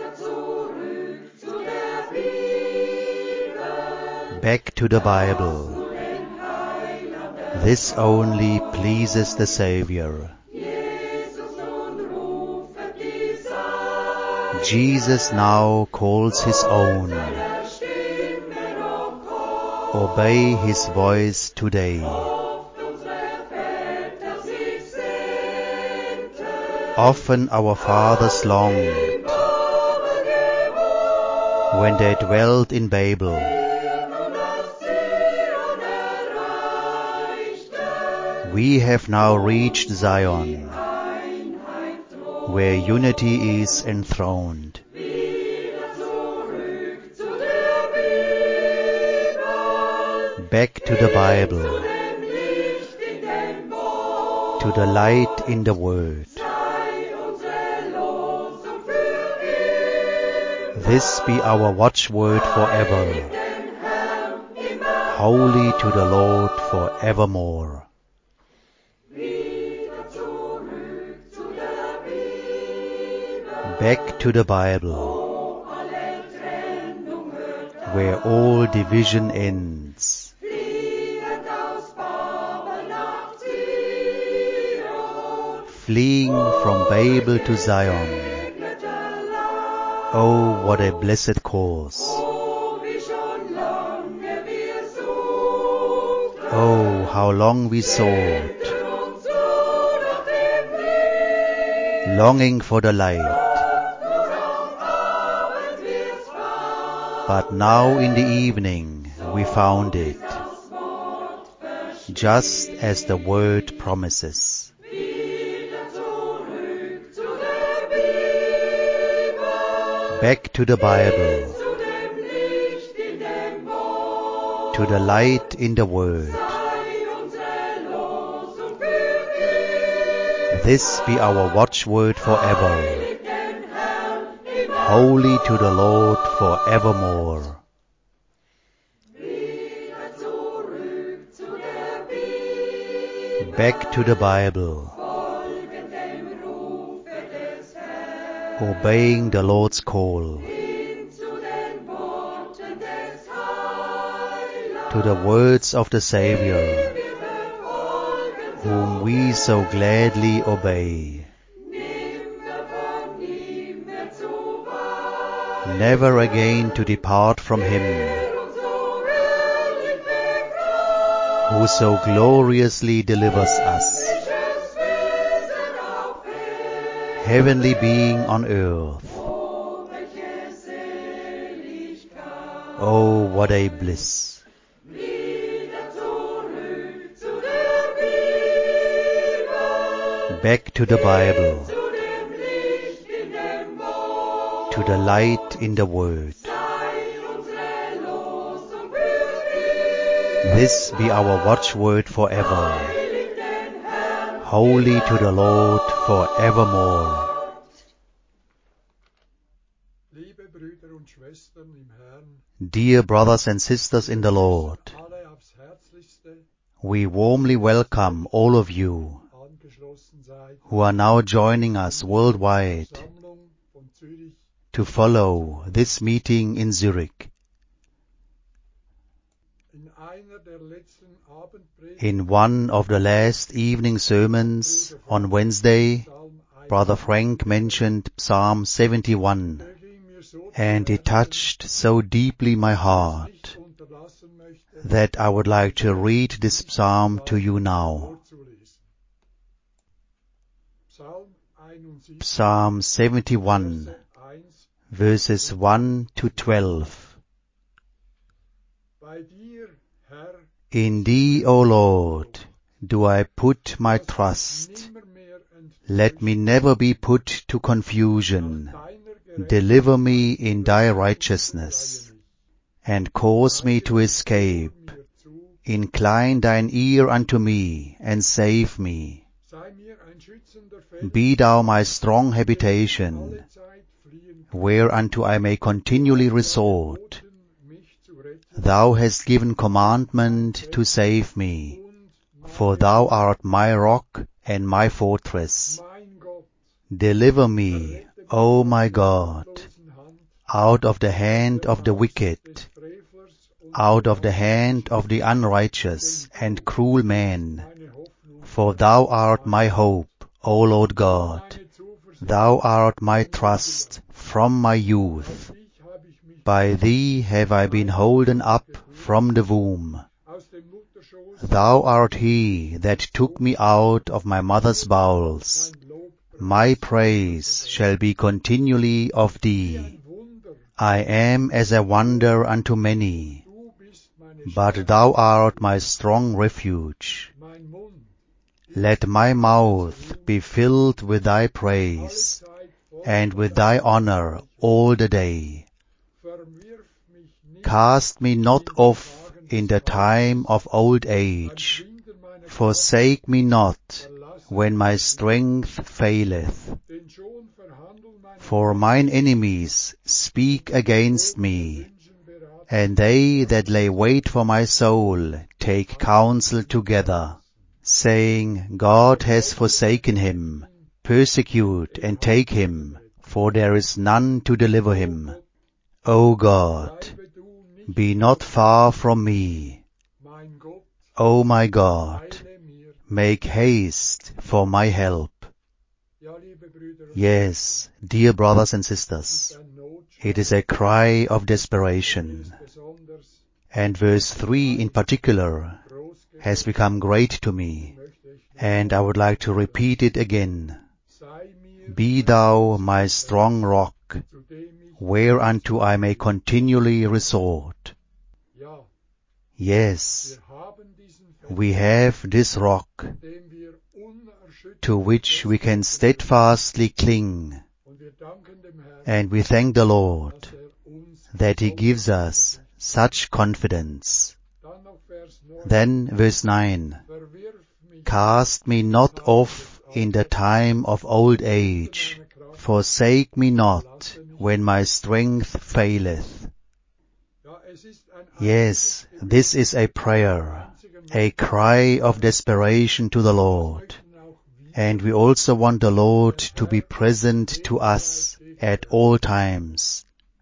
Back to the Bible. This only pleases the Savior. Jesus now calls his own. Obey his voice today. Often our fathers longed when they dwelt in Babel. We have now reached Zion, where unity is enthroned. Back to the Bible, to the light in the Word. This be our watchword forever, holy to the Lord forevermore. Back to the Bible, where all division ends. Fleeing from Babel to Zion. Oh, what a blessed cause. Oh, how long we sought, longing for the light. But now in the evening we found it, just as the Word promises. Back to the Bible, to the light in the Word. This be our watchword forever, holy to the Lord forevermore. Back to the Bible, obeying the Lord's call, to the words of the Savior, whom we so gladly obey. Never again to depart from him, who so gloriously delivers us, heavenly being on earth. Oh, what a bliss! Back to the Bible, to the light in the Word. This be our watchword forever, holy to the Lord forevermore. Dear brothers and sisters in the Lord, we warmly welcome all of you who are now joining us worldwide to follow this meeting in Zurich. In one of the last evening sermons on Wednesday, Brother Frank mentioned Psalm 71, and it touched so deeply my heart that I would like to read this psalm to you now. Psalm 71, verses 1 to 12. In Thee, O Lord, do I put my trust. Let me never be put to confusion. Deliver me in Thy righteousness, and cause me to escape. Incline Thine ear unto me, and save me. Be Thou my strong habitation, whereunto I may continually resort. Thou hast given commandment to save me, for Thou art my rock and my fortress. Deliver me, O my God, out of the hand of the wicked, out of the hand of the unrighteous and cruel man. For thou art my hope, O Lord God. Thou art my trust from my youth. By thee have I been holden up from the womb. Thou art he that took me out of my mother's bowels. My praise shall be continually of thee. I am as a wonder unto many, but thou art my strong refuge. Let my mouth be filled with thy praise, and with thy honor all the day. Cast me not off in the time of old age. Forsake me not when my strength faileth. For mine enemies speak against me, and they that lay wait for my soul take counsel together, saying, God has forsaken him. Persecute and take him, for there is none to deliver him. O God, be not far from me. O my God, make haste for my help. Yes, dear brothers and sisters, it is a cry of desperation. And verse 3 in particular has become great to me, and I would like to repeat it again. Be thou my strong rock, whereunto I may continually resort. Yes, we have this rock to which we can steadfastly cling, and we thank the Lord that He gives us such confidence. Then verse 9, cast me not off in the time of old age, forsake me not when my strength faileth. Yes, this is a prayer, a cry of desperation to the Lord. And we also want the Lord to be present to us at all times.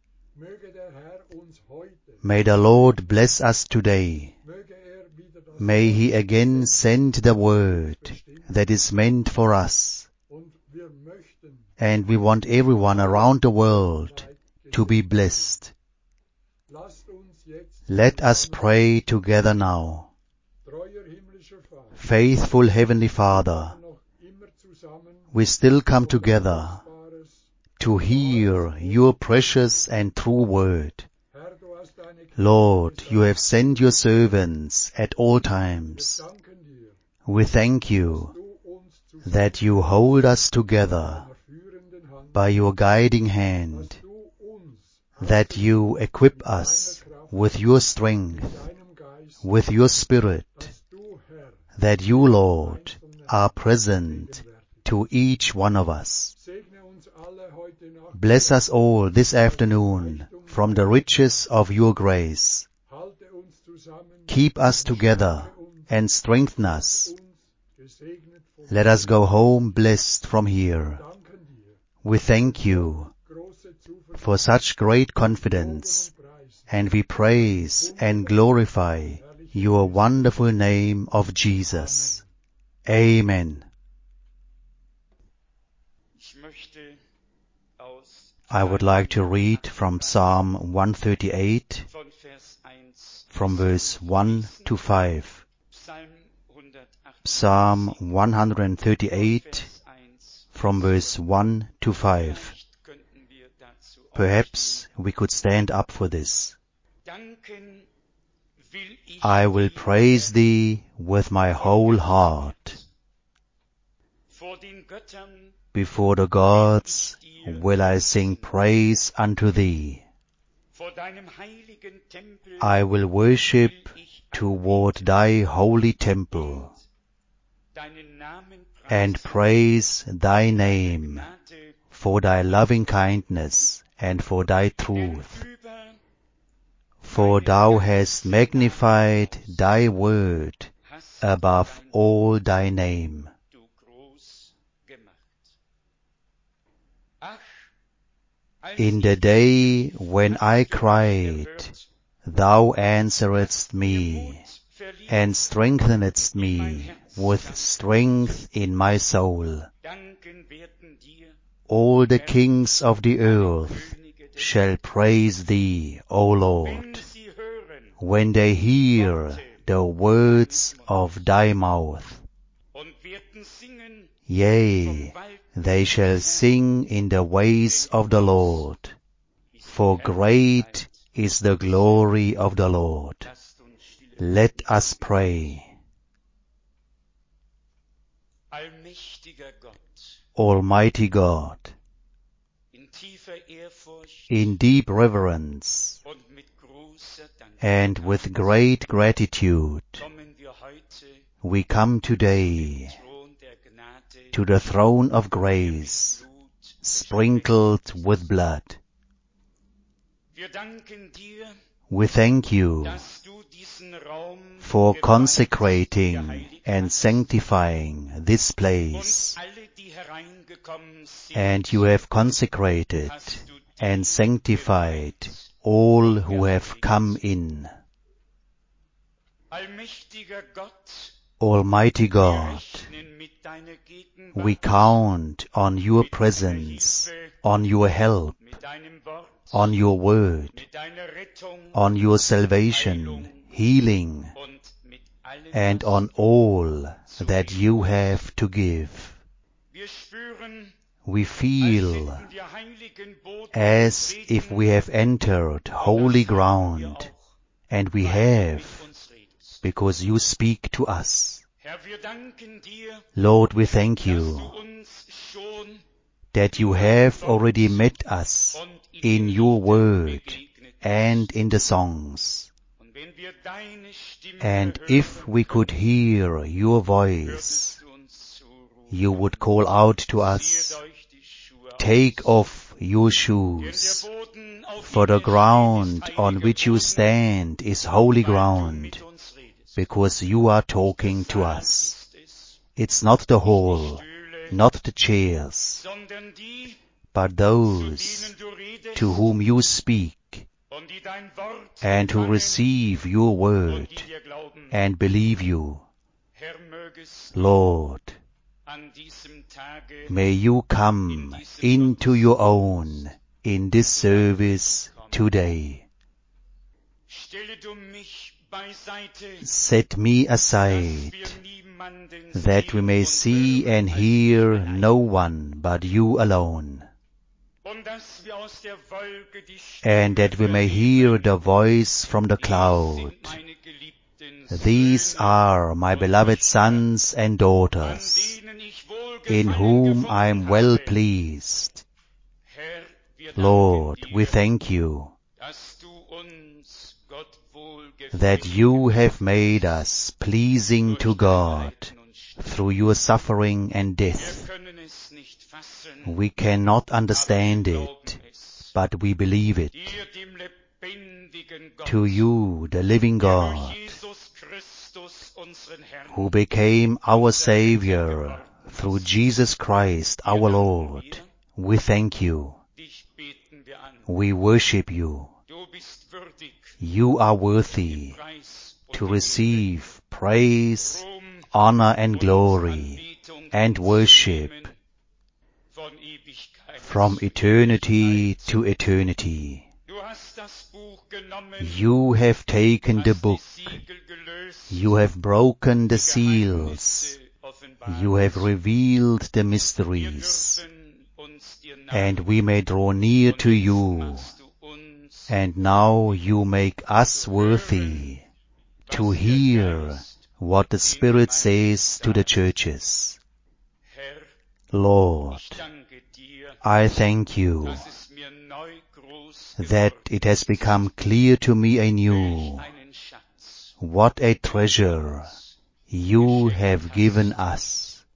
May the Lord bless us today. May He again send the word that is meant for us. And we want everyone around the world to be blessed. Let us pray together now. Faithful Heavenly Father, we still come together to hear your precious and true word. Lord, you have sent your servants at all times. We thank you that you hold us together by your guiding hand, that you equip us with your strength, with your Spirit, that you, Lord, are present to each one of us. Bless us all this afternoon from the riches of your grace. Keep us together and strengthen us. Let us go home blessed from here. We thank you for such great confidence, and we praise and glorify your wonderful name of Jesus. Amen. I would like to read from Psalm 138, from verse 1 to 5. Psalm 138, from verse 1 to 5. Perhaps we could stand up for this. I will praise thee with my whole heart. Before the gods will I sing praise unto thee. I will worship toward thy holy temple, and praise thy name for thy loving kindness and for thy truth. For thou hast magnified thy word above all thy name. In the day when I cried, thou answeredst me, and strengthenedst me with strength in my soul. All the kings of the earth shall praise thee, O Lord, when they hear the words of thy mouth. Yea, they shall sing in the ways of the Lord, for great is the glory of the Lord. Let us pray. Almighty God, in deep reverence and with great gratitude, we come today to the throne of grace, sprinkled with blood. We thank you for consecrating and sanctifying this place, and you have consecrated and sanctified all who have come in. Almighty God, we count on your presence, on your help, on your word, on your salvation, healing, and on all that you have to give. We feel as if we have entered holy ground, and we have, because you speak to us. Lord, we thank you that you have already met us in your word and in the songs. And if we could hear your voice, you would call out to us, take off your shoes, for the ground on which you stand is holy ground, because you are talking to us. It's not the hall, not the chairs, but those to whom you speak and who receive your word and believe you. Lord, may you come into your own in this service today. Set me aside, that we may see and hear no one but you alone, and that we may hear the voice from the cloud. These are my beloved sons and daughters, in whom I am well pleased. Lord, we thank you that you have made us pleasing to God through your suffering and death. We cannot understand it, but we believe it. To you, the living God, who became our Savior through Jesus Christ our Lord, we thank you. We worship you. You are worthy to receive praise, honor and glory and worship from eternity to eternity. You have taken the book. You have broken the seals. You have revealed the mysteries, and we may draw near to you. And now you make us worthy to hear what the Spirit says to the churches. Lord, I thank you that it has become clear to me anew what a treasure you have given us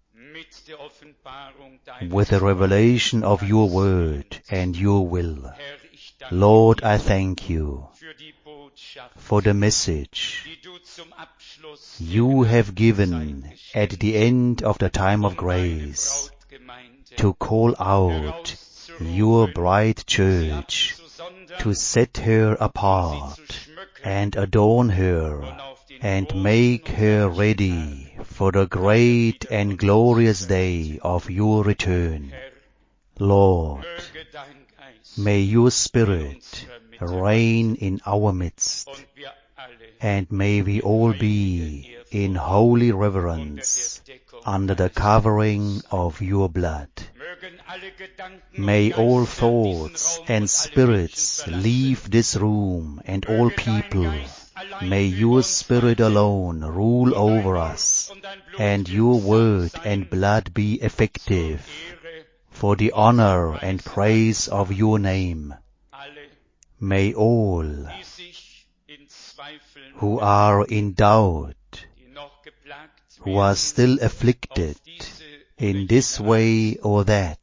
with the revelation of your word and your will. Lord, I thank you for the message you have given at the end of the time of grace to call out your bride church, to set her apart and adorn her and make her ready for the great and glorious day of your return. Lord, may your Spirit reign in our midst, and may we all be in holy reverence under the covering of your blood. May all thoughts and spirits leave this room, and all people, may your Spirit alone rule over us, and your word and blood be effective for the honor and praise of your name. May all who are in doubt, who are still afflicted in this way or that,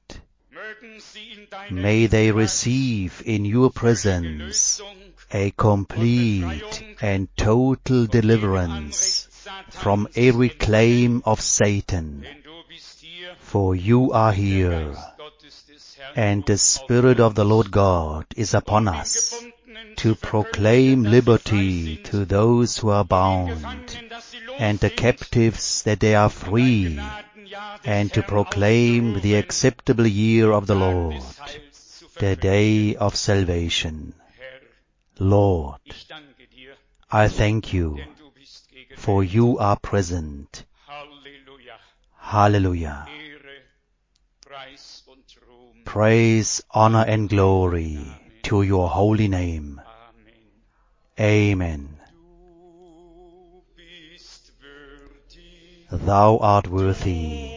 may they receive in your presence a complete and total deliverance from every claim of Satan. For you are here, and the Spirit of the Lord God is upon us to proclaim liberty to those who are bound, and the captives that they are free, and to proclaim the acceptable year of the Lord, the day of salvation. Lord, I thank you, for you are present. Hallelujah. Praise, honor, and glory to your holy name. Amen. Thou art worthy.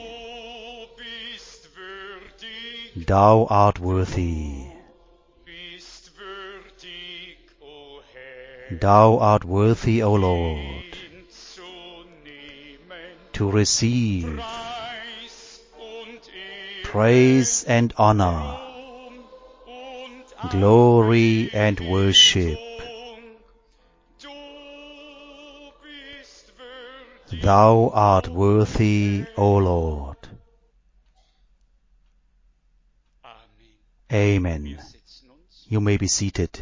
Thou art worthy. Thou art worthy, O Lord, to receive praise and honor, glory and worship. Thou art worthy, O Lord. Amen. You may be seated.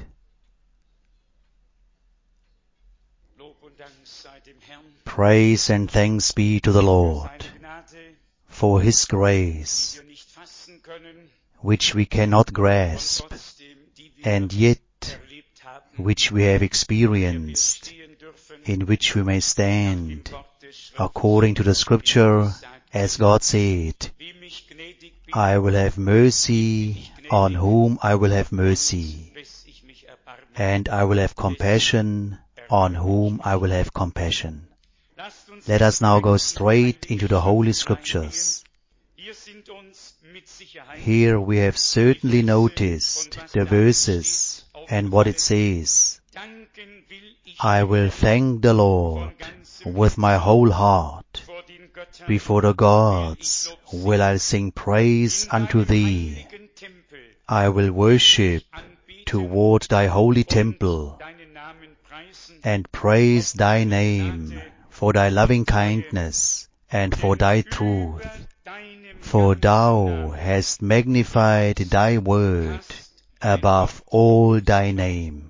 Praise and thanks be to the Lord for His grace, which we cannot grasp, and yet which we have experienced, in which we may stand, according to the Scripture, as God said, I will have mercy on whom I will have mercy, and I will have compassion on whom I will have compassion. Let us now go straight into the Holy Scriptures. Here we have certainly noticed the verses and what it says. I will thank the Lord with my whole heart. Before the gods will I sing praise unto thee. I will worship toward thy holy temple and praise thy name for thy loving kindness and for thy truth. For thou hast magnified thy word above all thy name.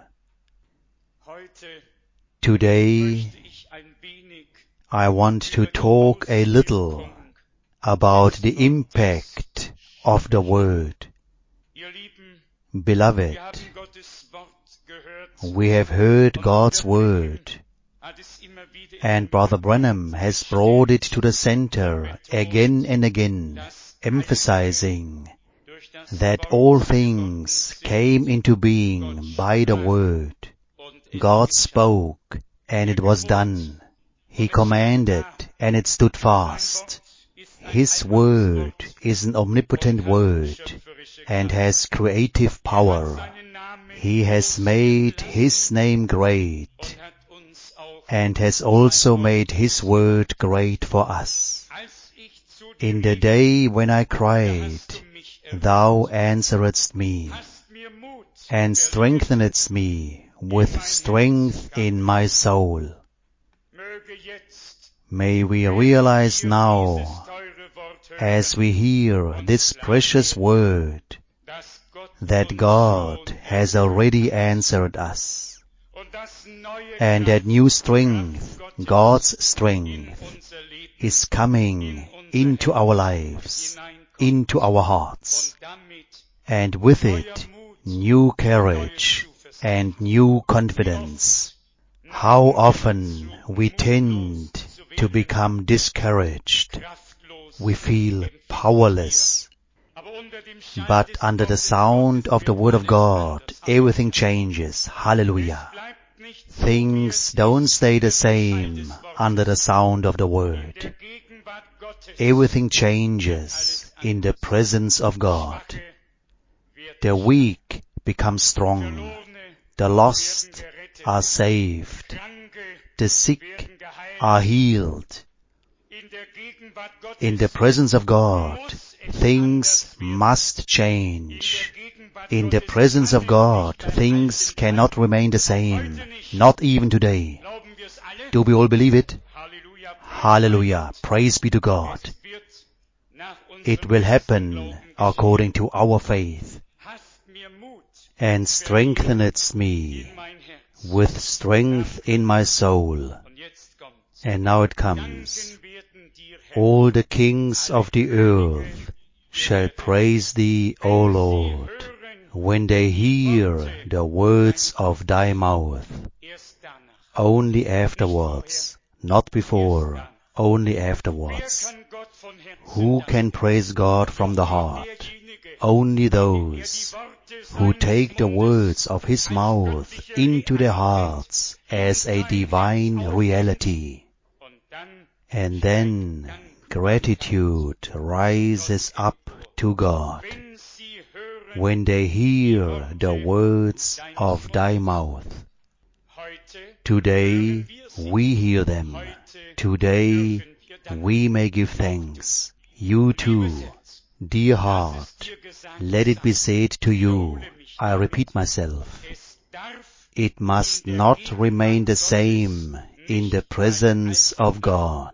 Today I want to talk a little about the impact of the word. Beloved, we have heard God's word, and Brother Branham has brought it to the center again and again, emphasizing that all things came into being by the word. God spoke, and it was done. He commanded, and it stood fast. His word is an omnipotent word and has creative power. He has made His name great and has also made His word great for us. In the day when I cried, Thou answeredst me, and strengthenedst me with strength in my soul. May we realize now, as we hear this precious word, that God has already answered us, and that new strength, God's strength, is coming into our lives, into our hearts, and with it, new courage and new confidence. How often we tend to become discouraged. We feel powerless. But under the sound of the Word of God, everything changes. Hallelujah. Things don't stay the same under the sound of the Word. Everything changes in the presence of God. The weak become strong. The lost are saved. The sick are healed. In the presence of God, things must change. In the presence of God, things cannot remain the same, not even today. Do we all believe it? Hallelujah. Praise be to God. It will happen according to our faith, and strengtheneth me with strength in my soul. And now it comes. All the kings of the earth shall praise thee, O Lord, when they hear the words of thy mouth. Only afterwards, not before, only afterwards. Who can praise God from the heart? Only those who take the words of his mouth into their hearts as a divine reality. And then gratitude rises up to God when they hear the words of thy mouth. Today we hear them. Today we may give thanks. You too, dear heart, let it be said to you, I repeat myself, it must not remain the same in the presence of God.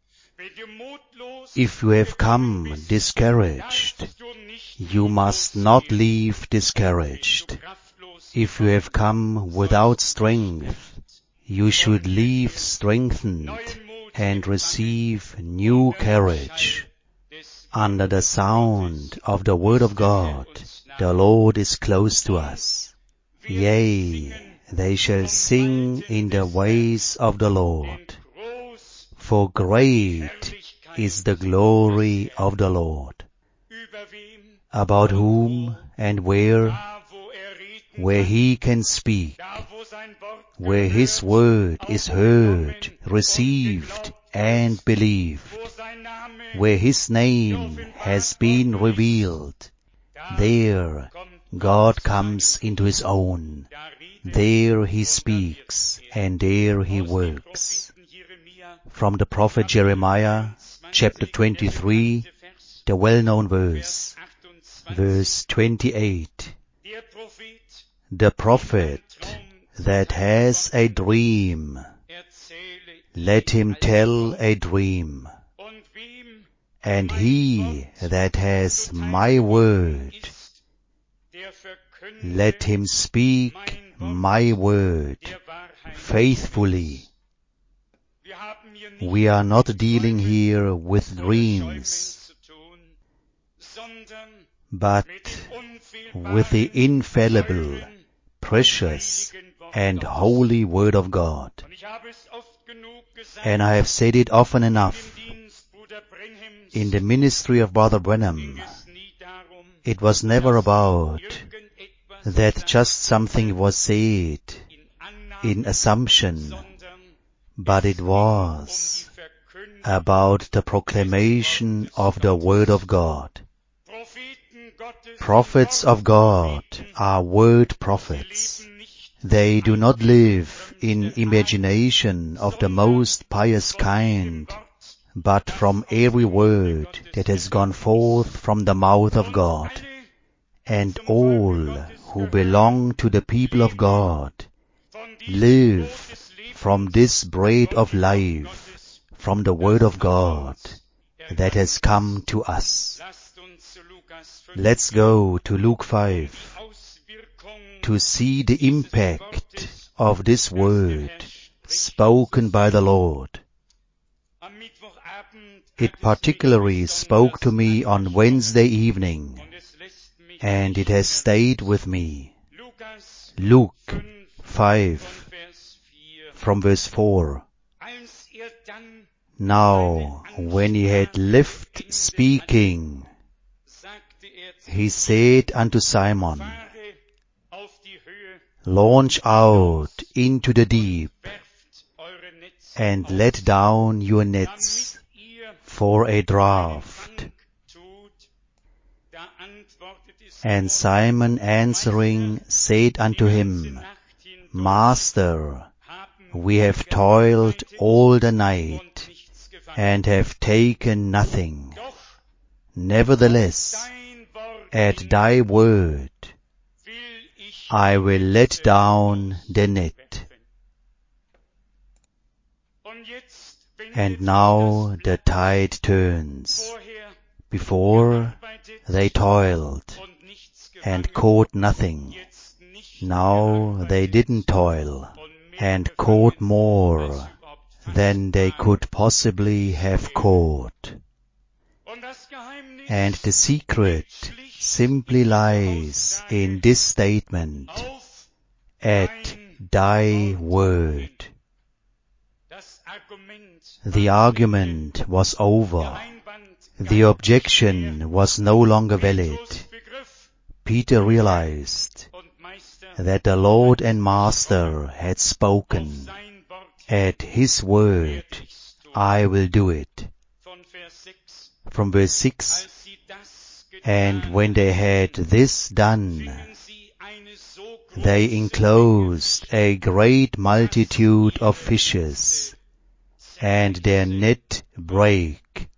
If you have come discouraged, you must not leave discouraged. If you have come without strength, you should leave strengthened and receive new courage. Under the sound of the Word of God, the Lord is close to us. Yea, they shall sing in the ways of the Lord. For great is the glory of the Lord. About whom and where he can speak, where his word is heard, received, and believed, where his name has been revealed, there God comes into his own. There he speaks, and there he works. From the prophet Jeremiah, chapter 23, the well-known verse, verse 28. The prophet that has a dream, let him tell a dream. And he that has my word, let him speak my word faithfully. We are not dealing here with dreams, but with the infallible, precious, and holy Word of God. And I have said it often enough. In the ministry of Brother Branham, it was never about that just something was said in assumption, but it was about the proclamation of the Word of God. Prophets of God are word prophets. They do not live in imagination of the most pious kind, but from every word that has gone forth from the mouth of God. And all who belong to the people of God live from this bread of life, from the Word of God that has come to us. Let's go to Luke 5 to see the impact of this word spoken by the Lord. It particularly spoke to me on Wednesday evening, and it has stayed with me. Luke 5 from verse 4. Now, when he had left speaking, he said unto Simon, launch out into the deep, and let down your nets for a draught. And Simon answering said unto him, Master, we have toiled all the night, and have taken nothing. Nevertheless, at thy word, I will let down the net. And now the tide turns. Before they toiled and caught nothing. Now they didn't toil and caught more than they could possibly have caught. And the secret simply lies in this statement, at thy word. The argument was over. The objection was no longer valid. Peter realized that the Lord and Master had spoken. At his word, I will do it. From verse 6, and when they had this done, they enclosed a great multitude of fishes, and their net brake.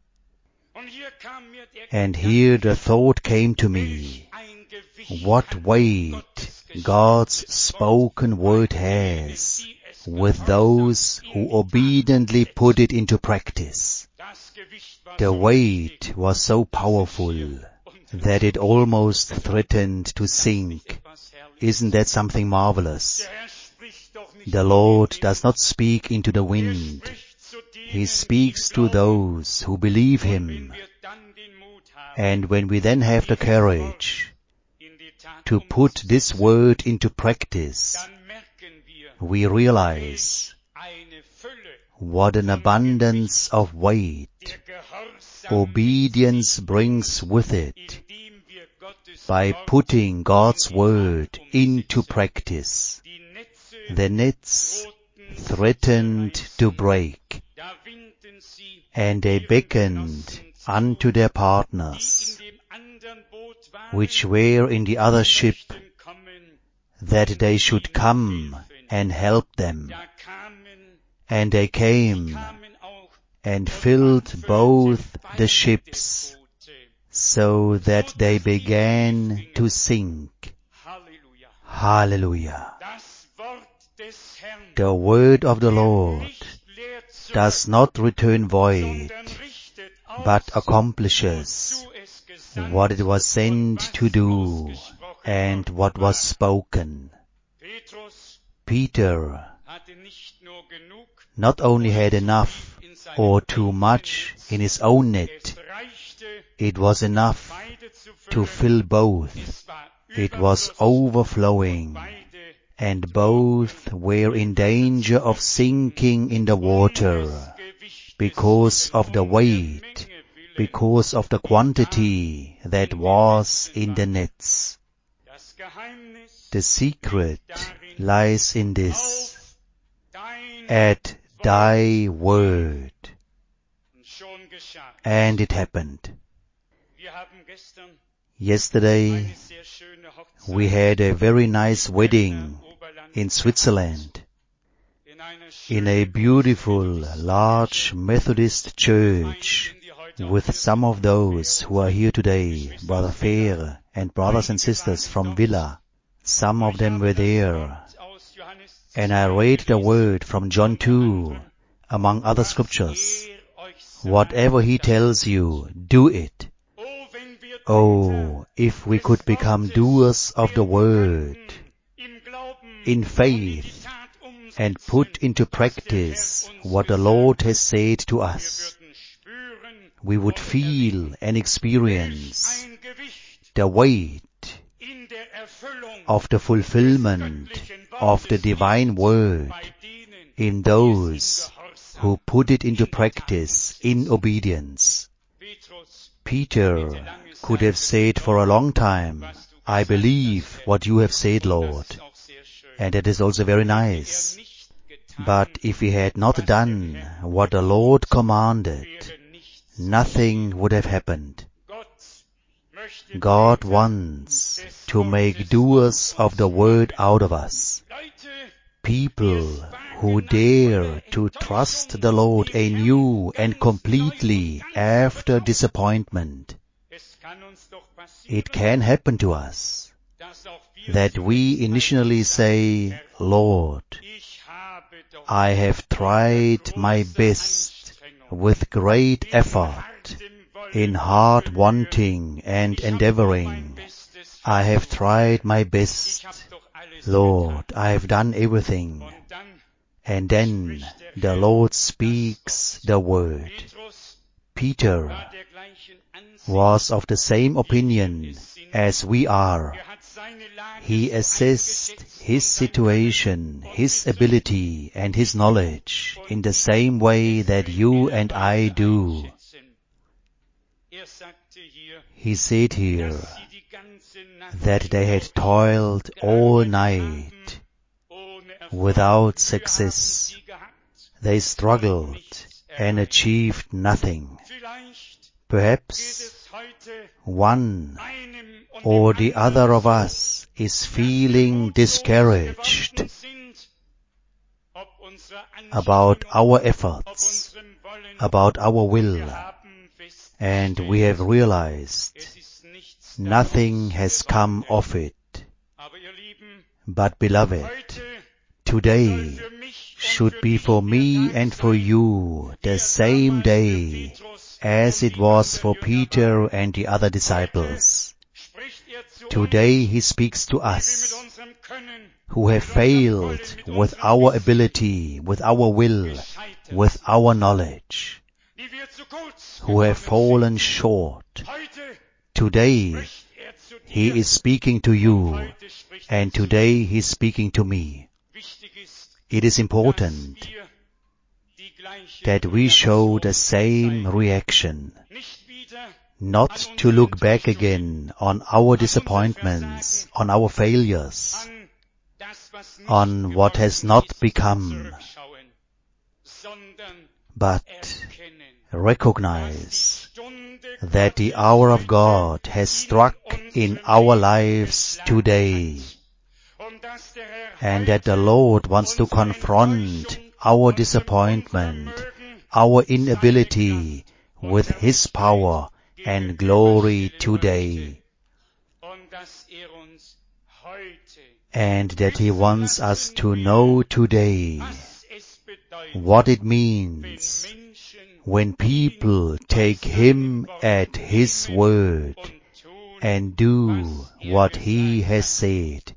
And here the thought came to me, what weight God's spoken word has with those who obediently put it into practice. The weight was so powerful that it almost threatened to sink. Isn't that something marvelous? The Lord does not speak into the wind. He speaks to those who believe Him. And when we then have the courage to put this word into practice, we realize what an abundance of weight obedience brings with it by putting God's word into practice. The nets threatened to break, and they beckoned unto their partners, which were in the other ship, that they should come and help them. And they came and filled both the ships, so that they began to sink. Hallelujah. The word of the Lord does not return void, but accomplishes what it was sent to do and what was spoken. Peter not only had enough or too much in his own net, it was enough to fill both. It was overflowing, and both were in danger of sinking in the water because of the weight, because of the quantity that was in the nets. The secret lies in this, at thy word. And it happened. Yesterday, we had a very nice wedding in Switzerland, in a beautiful, large Methodist church, with some of those who are here today, Brother Fehr and brothers and sisters from Villa. Some of them were there. And I read the word from John 2, among other scriptures. Whatever He tells you, do it. Oh, if we could become doers of the word in faith and put into practice what the Lord has said to us, we would feel and experience the weight of the fulfillment of the divine word in those who put it into practice in obedience. Peter could have said for a long time, I believe what you have said, Lord. And that is also very nice. But if he had not done what the Lord commanded, nothing would have happened. God wants to make doers of the word out of us. People who dare to trust the Lord anew and completely after disappointment. It can happen to us that we initially say, Lord, I have tried my best with great effort, in hard wanting and endeavoring. I have tried my best. Lord, I have done everything. And then the Lord speaks the word. Peter was of the same opinion as we are. He assessed his situation, his ability, and his knowledge in the same way that you and I do. He said here that they had toiled all night without success. They struggled and achieved nothing. Perhaps one or the other of us is feeling discouraged about our efforts, about our will, and we have realized nothing has come of it. But beloved, today should be for me and for you the same day as it was for Peter and the other disciples. Today he speaks to us who have failed with our ability, with our will, with our knowledge, who have fallen short. Today he is speaking to you, and today he is speaking to me. It is important that we show the same reaction, not to look back again on our disappointments, on our failures, on what has not become, but recognize that the hour of God has struck in our lives today, and that the Lord wants to confront our disappointment, our inability with His power and glory today, and that He wants us to know today what it means when people take Him at His word and do what He has said.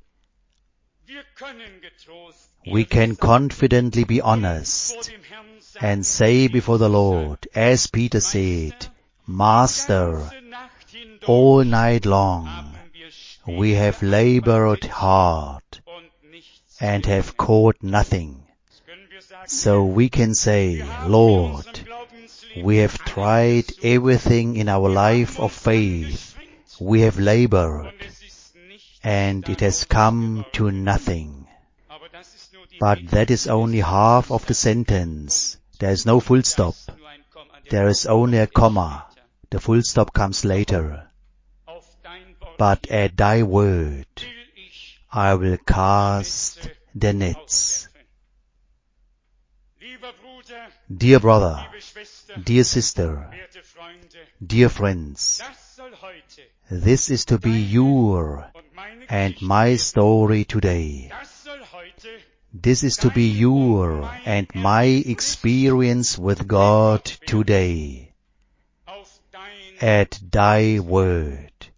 We can confidently be honest and say before the Lord, as Peter said, Master, all night long we have labored hard and have caught nothing. So we can say, Lord, we have tried everything in our life of faith. We have labored, and it has come to nothing. But that is only half of the sentence. There is no full stop. There is only a comma. The full stop comes later. But at thy word I will cast the nets. Dear brother, dear sister, dear friends, this is to be your and my story today. This is to be your and my experience with God today. At thy word.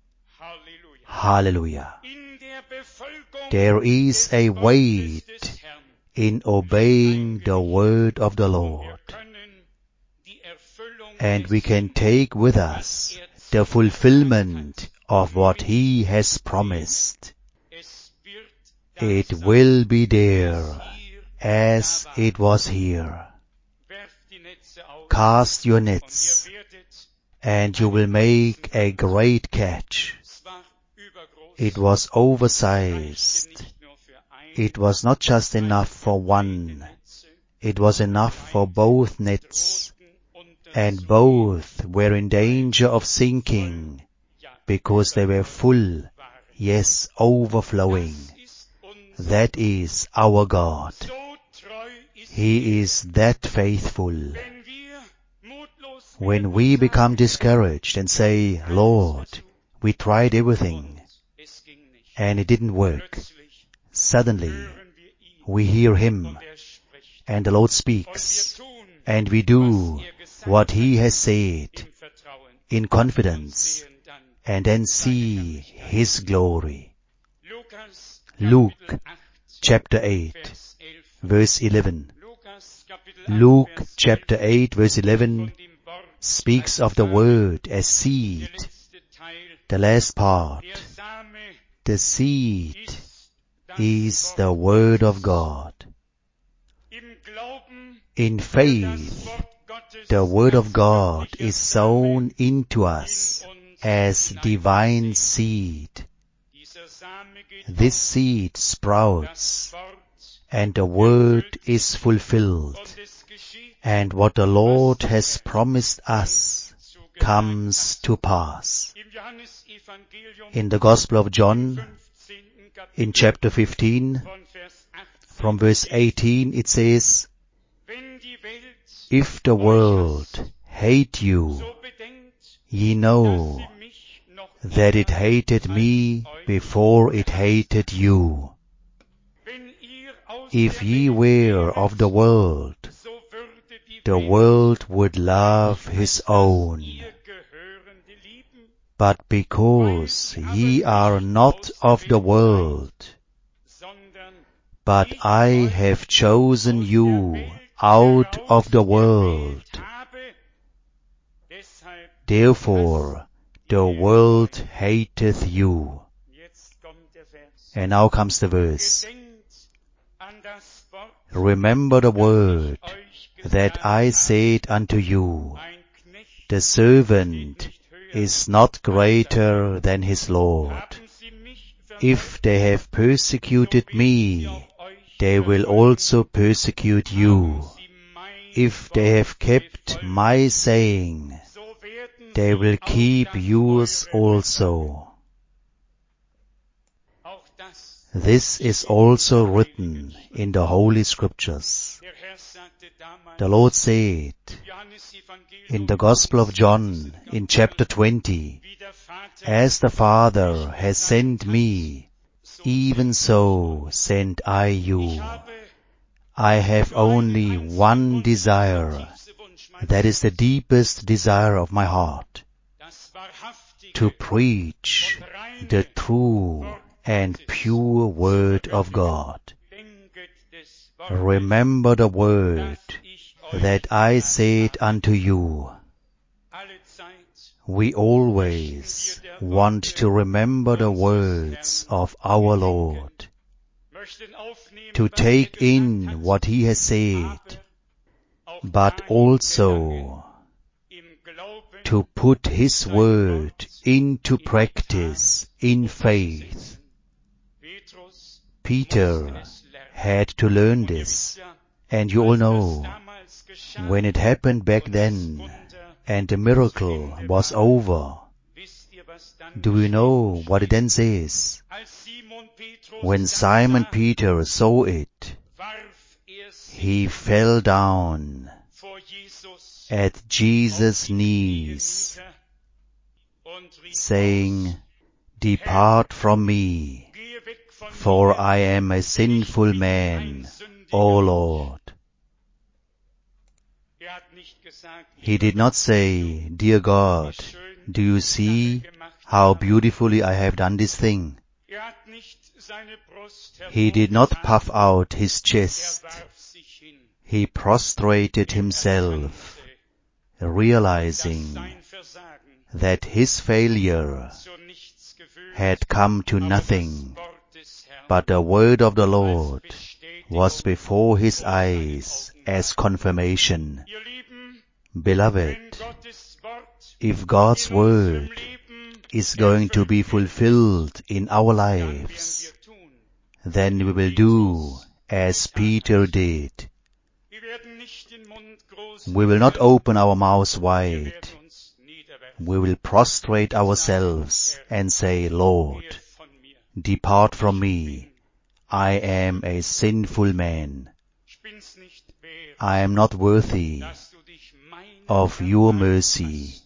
Hallelujah. There is a weight in obeying the word of the Lord. And we can take with us the fulfillment of what He has promised. It will be there as it was here. Cast your nets, and you will make a great catch. It was oversized. It was not just enough for one. It was enough for both nets, and both were in danger of sinking because they were full, yes, overflowing. That is our God. He is that faithful. When we become discouraged and say, Lord, we tried everything and it didn't work, suddenly we hear Him and the Lord speaks and we do what He has said in confidence and then see His glory. Luke chapter 8 verse 11. Luke chapter 8 verse 11 speaks of the word as seed. The last part, the seed is the word of God. In faith, the word of God is sown into us as divine seed. This seed sprouts, and the word is fulfilled, and what the Lord has promised us comes to pass. In the Gospel of John, in chapter 15, from verse 18, it says, If the world hate you, ye know that it hated me before it hated you. If ye were of the world would love his own. But because ye are not of the world, but I have chosen you out of the world, therefore the world hateth you. And now comes the verse. Remember the word that I said unto you, the servant is not greater than his Lord. If they have persecuted me, they will also persecute you. If they have kept my saying, they will keep yours also. This is also written in the Holy Scriptures. The Lord said in the Gospel of John in chapter 20, As the Father has sent me, even so sent I you. I have only one desire, that is the deepest desire of my heart, to preach the true and pure word of God. Remember the word that I said unto you. We always want to remember the words of our Lord, to take in what He has said, but also to put His word into practice in faith. Peter had to learn this, and you all know, when it happened back then, and the miracle was over, do you know what it then says? When Simon Peter saw it, he fell down at Jesus' knees, saying, Depart from me, for I am a sinful man, O Lord. He did not say, Dear God, do you see how beautifully I have done this thing. He did not puff out his chest. He prostrated himself, realizing that his failure had come to nothing, but the word of the Lord was before his eyes as confirmation. Beloved, if God's word is going to be fulfilled in our lives, then we will do as Peter did. We will not open our mouths wide. We will prostrate ourselves and say, Lord, depart from me. I am a sinful man. I am not worthy of your mercy.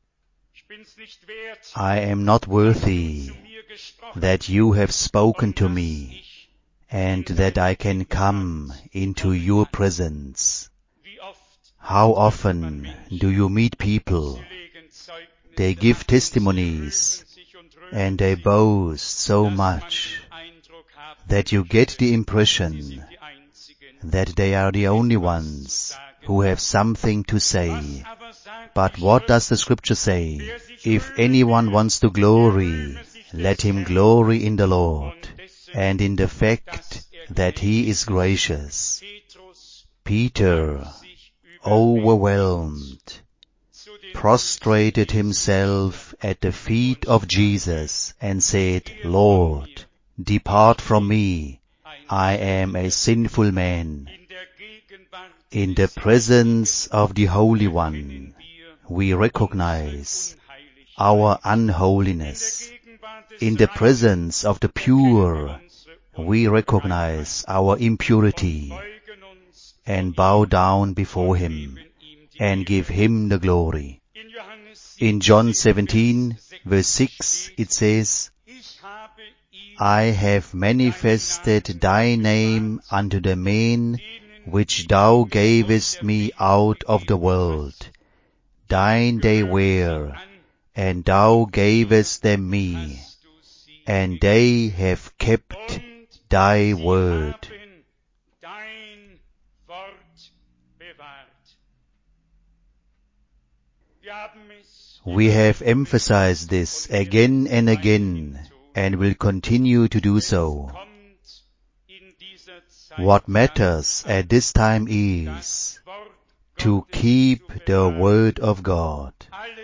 I am not worthy that you have spoken to me and that I can come into your presence. How often do you meet people? They give testimonies and they boast so much that you get the impression that they are the only ones who have something to say. But what does the scripture say? If anyone wants to glory, let him glory in the Lord and in the fact that he is gracious. Peter, overwhelmed, prostrated himself at the feet of Jesus and said, Lord, depart from me. I am a sinful man. In the presence of the Holy One, we recognize our unholiness. In the presence of the pure, we recognize our impurity and bow down before him and give him the glory. In John 17, verse 6, it says, I have manifested thy name unto the men which thou gavest me out of the world. Thine they were, and thou gavest them me, and they have kept thy word. We have emphasized this again and again, and will continue to do so. What matters at this time is to keep the word of God.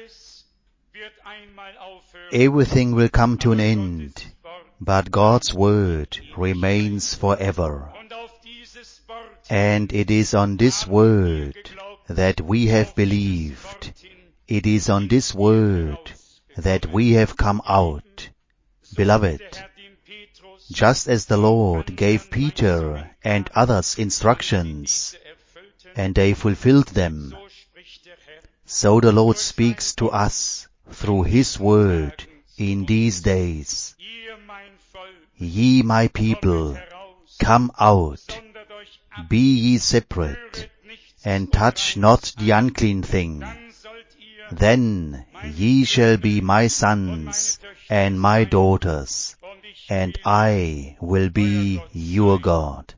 Everything will come to an end, but God's word remains forever. And it is on this word that we have believed. It is on this word that we have come out. Beloved, just as the Lord gave Peter and others instructions, and they fulfilled them, so the Lord speaks to us through His word in these days. Ye my people, come out, be ye separate, and touch not the unclean thing. Then ye shall be my sons and my daughters, and I will be your God.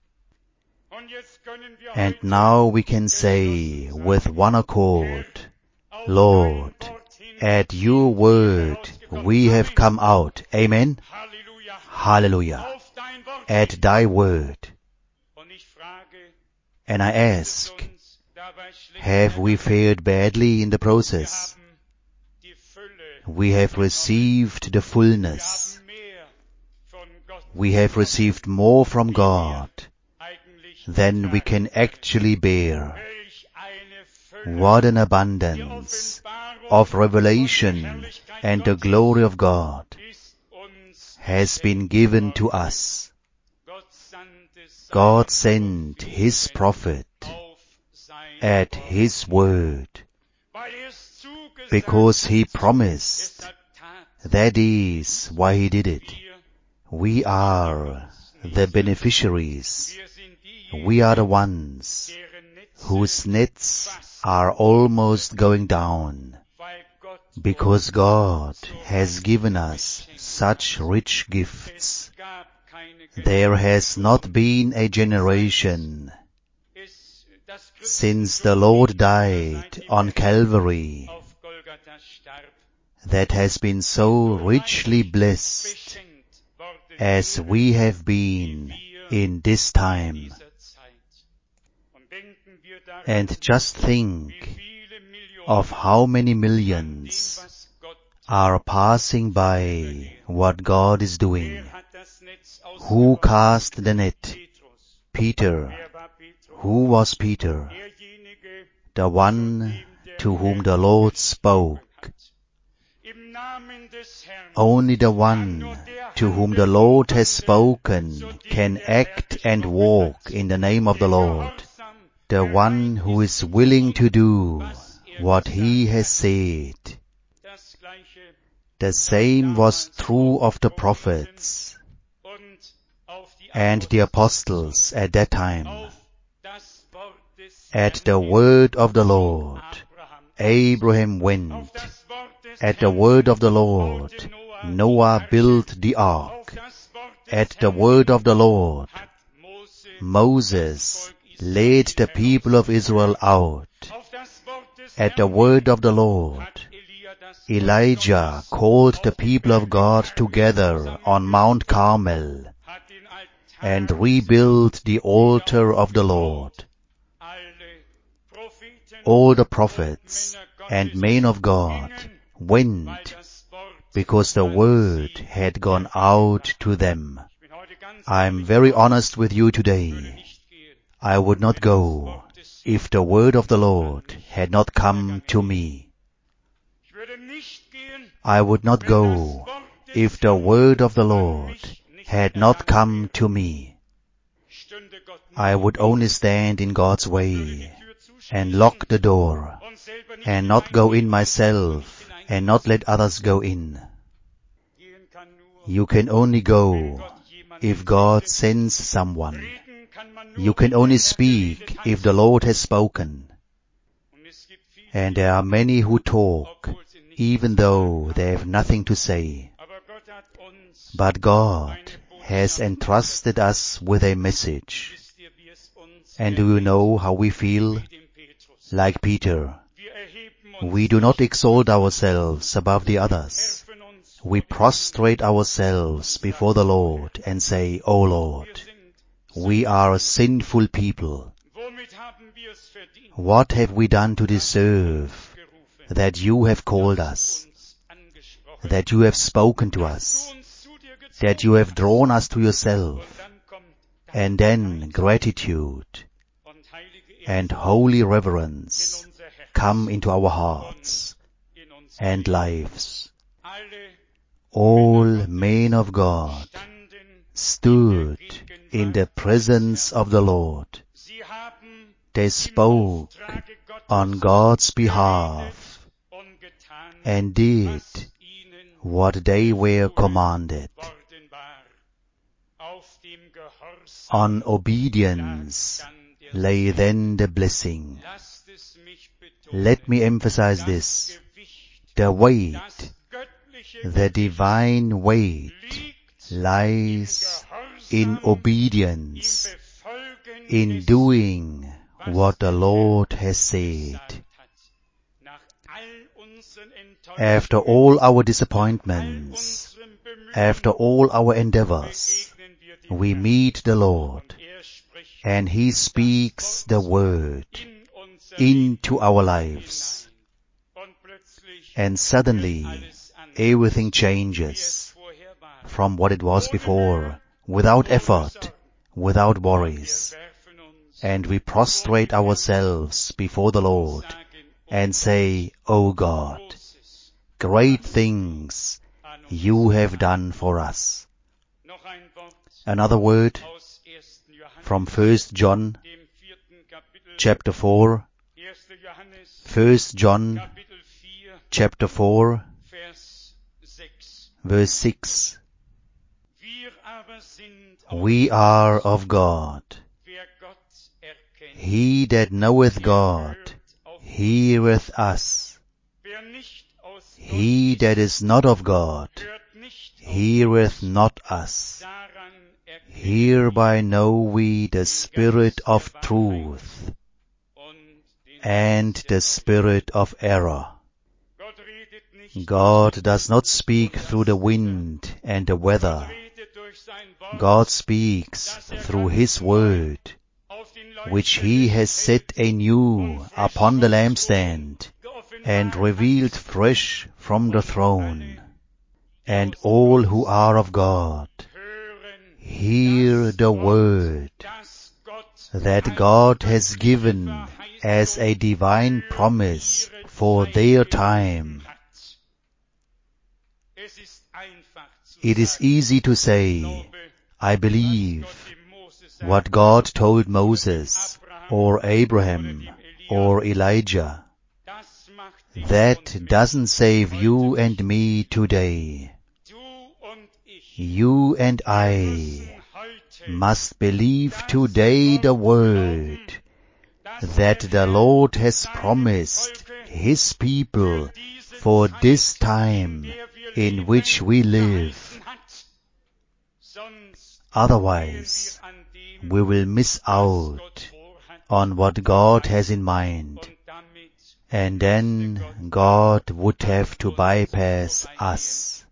And now we can say with one accord, Lord, at your word we have come out. Amen. Hallelujah. At thy word. And I ask, have we fared badly in the process? We have received the fullness. We have received more from God than we can actually bear. What an abundance of revelation and the glory of God has been given to us. God sent His prophet at His word, because He promised. That is why He did it. We are the beneficiaries. We are the ones whose nets are almost going down, because God has given us such rich gifts. There has not been a generation since the Lord died on Calvary that has been so richly blessed as we have been in this time. And just think of how many millions are passing by what God is doing. Who cast the net? Peter. Who was Peter? The one to whom the Lord spoke. Only the one to whom the Lord has spoken can act and walk in the name of the Lord. The one who is willing to do what he has said. The same was true of the prophets and the apostles at that time. At the word of the Lord, Abraham went. At the word of the Lord, Noah built the ark. At the word of the Lord, Moses led the people of Israel out. At the word of the Lord, Elijah called the people of God together on Mount Carmel and rebuilt the altar of the Lord. All the prophets and men of God went because the word had gone out to them. I am very honest with you today. I would not go if the word of the Lord had not come to me. I would not go if the word of the Lord had not come to me. I would only stand in God's way and lock the door and not go in myself and not let others go in. You can only go if God sends someone. You can only speak if the Lord has spoken. And there are many who talk even though they have nothing to say. But God has entrusted us with a message. And do you know how we feel? Like Peter. We do not exalt ourselves above the others. We prostrate ourselves before the Lord and say, O Lord, we are a sinful people. What have we done to deserve that you have called us, that you have spoken to us, that you have drawn us to yourself? And then gratitude and holy reverence come into our hearts and lives. All men of God stood in the presence of the Lord. They spoke on God's behalf and did what they were commanded. On obedience lay then the blessing. Let me emphasize this. The weight, the divine weight, lies in obedience, in doing what the Lord has said. After all our disappointments, after all our endeavors, we meet the Lord, and He speaks the word into our lives. And suddenly, everything changes from what it was before, without effort, without worries. And we prostrate ourselves before the Lord and say, O God, great things you have done for us. Another word from 1 John chapter 4. 1 John chapter 4 verse 6. We are of God. He that knoweth God heareth us. He that is not of God heareth not us. Hereby know we the spirit of truth and the spirit of error. God does not speak through the wind and the weather. God speaks through His word, which He has set anew upon the lampstand and revealed fresh from the throne. And all who are of God hear the word that God has given as a divine promise for their time. It is easy to say, I believe what God told Moses or Abraham or Elijah. That doesn't save you and me today. You and I must believe today the word that the Lord has promised His people for this time in which we live. Otherwise, we will miss out on what God has in mind, and then God would have to bypass us.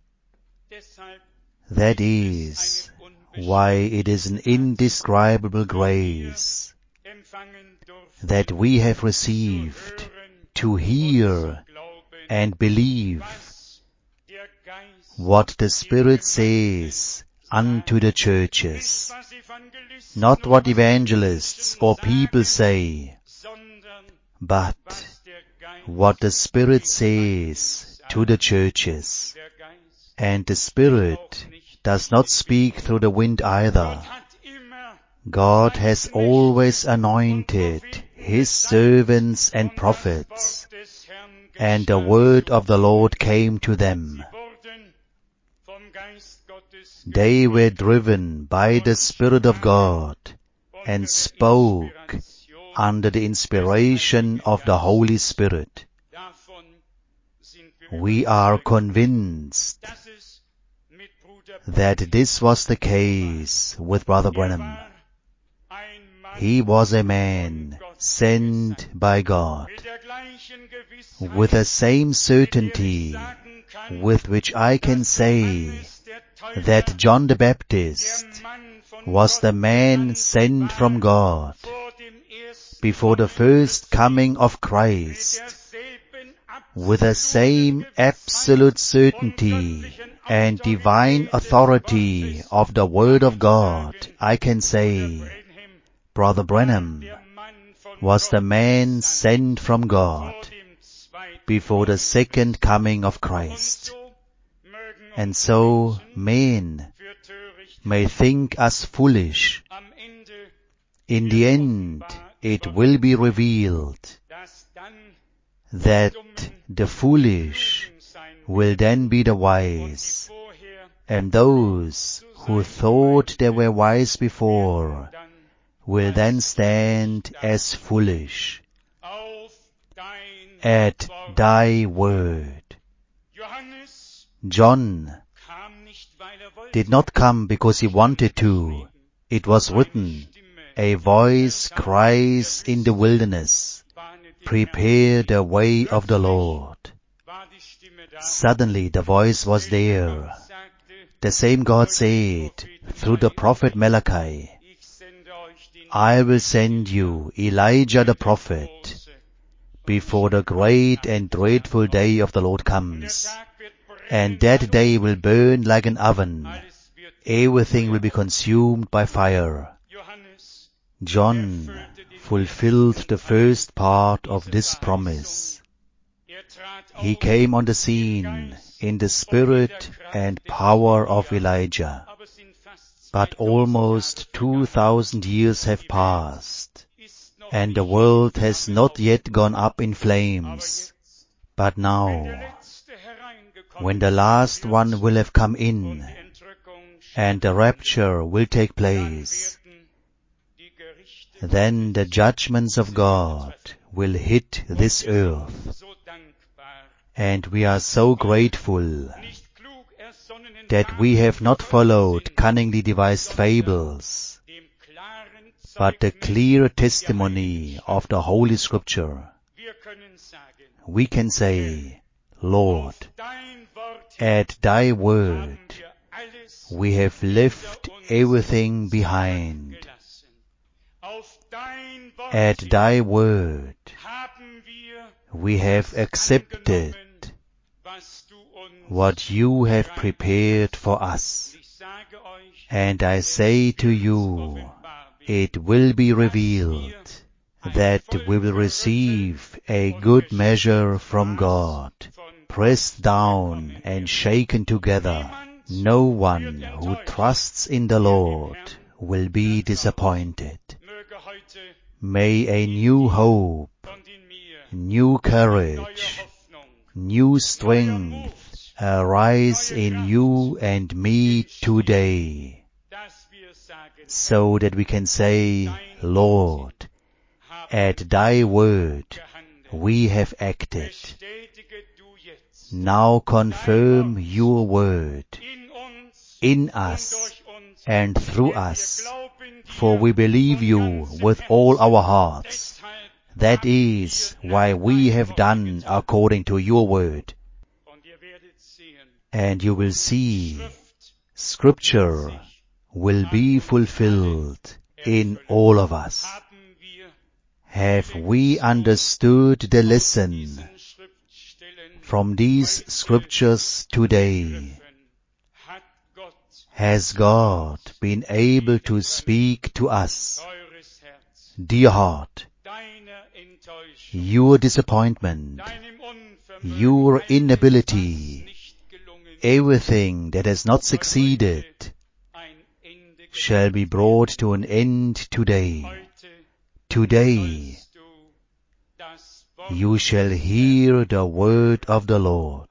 That is why it is an indescribable grace that we have received to hear and believe what the Spirit says unto the churches. Not what evangelists or people say, but what the Spirit says to the churches. And the Spirit does not speak through the wind either. God has always anointed His servants and prophets, and the word of the Lord came to them. They were driven by the Spirit of God and spoke under the inspiration of the Holy Spirit. We are convinced that this was the case with Brother Branham. He was a man sent by God, with the same certainty with which I can say that John the Baptist was the man sent from God before the first coming of Christ. With the same absolute certainty and divine authority of the Word of God, I can say, Brother Branham was the man sent from God before the second coming of Christ. And so men may think us foolish. In the end, it will be revealed that the foolish will then be the wise, and those who thought they were wise before will then stand as foolish. At thy word. John did not come because he wanted to. It was written, a voice cries in the wilderness, prepare the way of the Lord. Suddenly the voice was there. The same God said through the prophet Malachi, I will send you Elijah the prophet before the great and dreadful day of the Lord comes. And that day will burn like an oven. Everything will be consumed by fire. John fulfilled the first part of this promise. He came on the scene in the spirit and power of Elijah. But almost 2,000 years have passed, and the world has not yet gone up in flames. But now, when the last one will have come in, and the rapture will take place, then the judgments of God will hit this earth. And we are so grateful that we have not followed cunningly devised fables, but the clear testimony of the Holy Scripture. We can say, Lord, at Thy word we have left everything behind. At Thy word we have accepted what You have prepared for us. And I say to you, it will be revealed that we will receive a good measure from God, pressed down and shaken together. No one who trusts in the Lord will be disappointed. May a new hope, new courage, new strength arise in you and me today, so that we can say, Lord, at Thy word we have acted. Now confirm Your word in us and through us, for we believe You with all our hearts. That is why we have done according to Your word. And you will see, Scripture will be fulfilled in all of us. Have we understood the lesson from these Scriptures today? Has God been able to speak to us? Dear heart, your disappointment, your inability, everything that has not succeeded shall be brought to an end today. Today you shall hear the word of the Lord.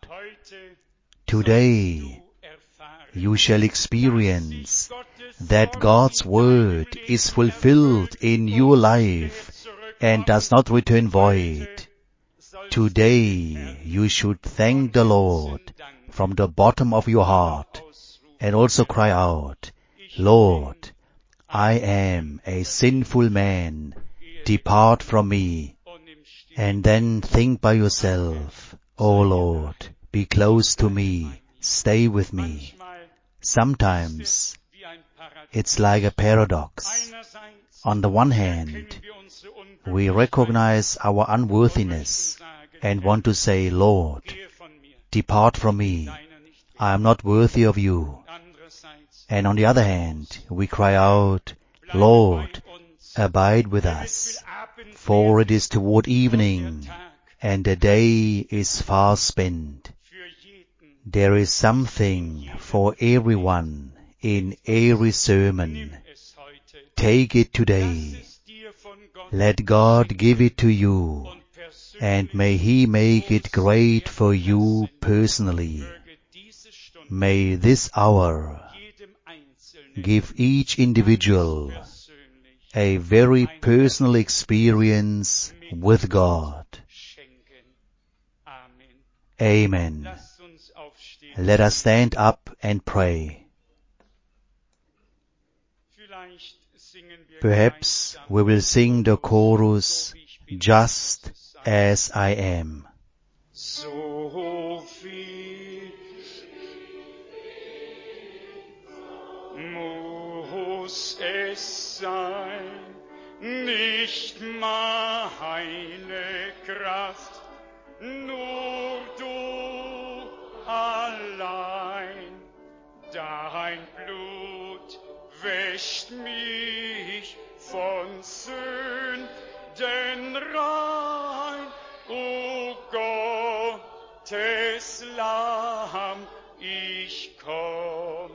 Today you shall experience that God's word is fulfilled in your life and does not return void. Today you should thank the Lord from the bottom of your heart and also cry out, Lord, I am a sinful man, depart from me. And then think by yourself, oh Lord, be close to me, stay with me. Sometimes it's like a paradox. On the one hand, we recognize our unworthiness and want to say, Lord, depart from me, I am not worthy of You. And on the other hand, we cry out, Lord, abide with us, for it is toward evening, and the day is far spent. There is something for everyone in every sermon. Take it today. Let God give it to you, and may He make it great for you personally. May this hour give each individual a very personal experience with God. Amen. Let us stand up and pray. Perhaps we will sing the chorus, Just as I Am. So viel muss es sein, nicht meine Kraft, nur Du allein. Dein Blut wäscht mich von Sünden rein, o Gottes Lamm, ich komm,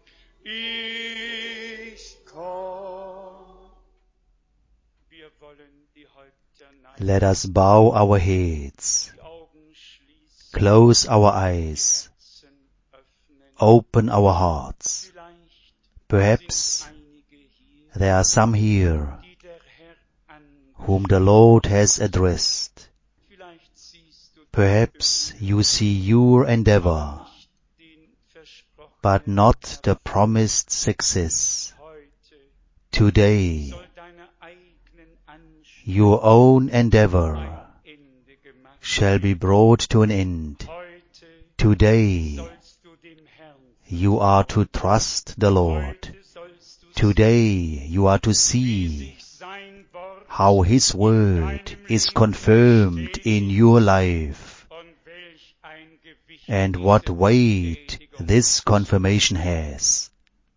ich komm. Wir wollen die Häupter neigen, Let us bow our heads, die Augen schließen, close our eyes, Herzen öffnen. open our hearts. Vielleicht Perhaps sind einige hier, there are some here die der Herr whom the Lord has addressed. Vielleicht siehst du Perhaps you see your endeavor, den versprochenen but not the promised success. heute Today, soll deine eigenen Ansprüche your own endeavor ein Ende gemacht. shall be brought to an end. Heute Today, sollst du dem Herrn. you are to trust the Lord. Heute sollst du Today, you are to wie see sich sein Wort how His word is confirmed in your life und welch ein Gewicht and diese what weight Bestätigung. this confirmation has.